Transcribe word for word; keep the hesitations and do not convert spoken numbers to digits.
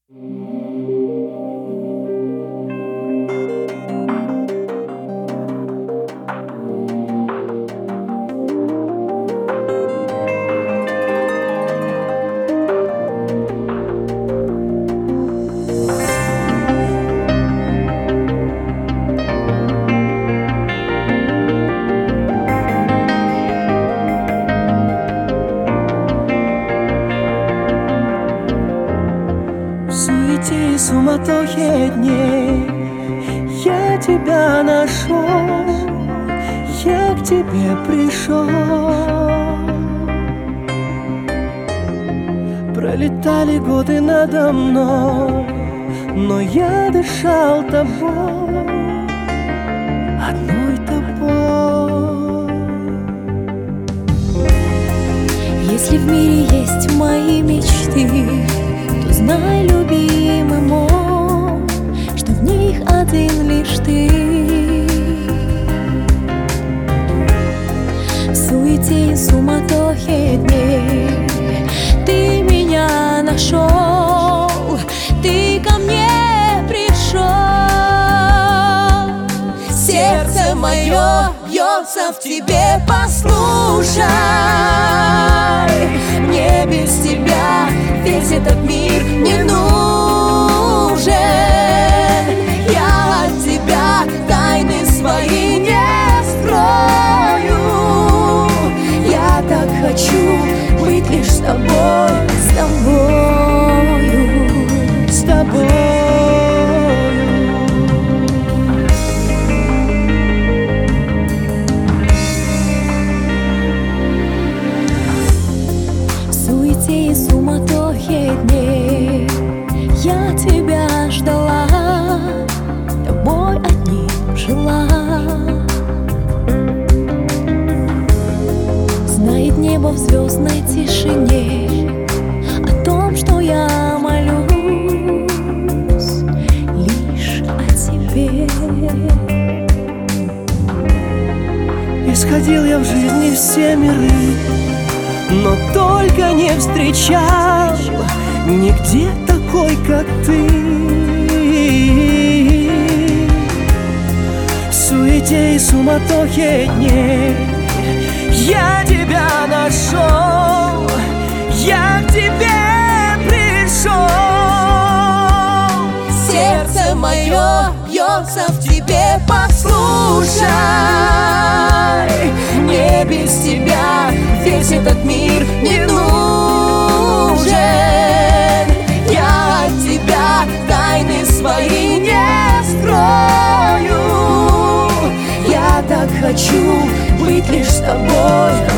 В суматохе дней я тебя нашел, я к тебе пришел. Пролетали годы надо мной, но я дышал тобой, одной тобой. Если в мире есть мои мечты, то знай, любимый мой, что в них один лишь ты. В суете и суматохе дней ты меня нашел, ты ко мне пришел. Сердце мое бьется в тебе, послушай. Мне без тебя весь этот мир не нужен. Я от тебя тайны свои не скрою. Я так хочу быть лишь с тобой, с тобою, с тобой. И суматохе дней я тебя ждала, тобой одним жила. Знает небо в звездной тишине о том, что я молюсь лишь о тебе. Исходил я в жизни все миры, но только не встречал нигде такой, как ты. В суете и суматохе дней я тебя нашел, я к тебе пришел. Сердце мое бьется в тебе, послушай. Мне без тебя весь этот мир не нужен. Я от тебя тайны свои не скрою. Я так хочу быть лишь с тобой.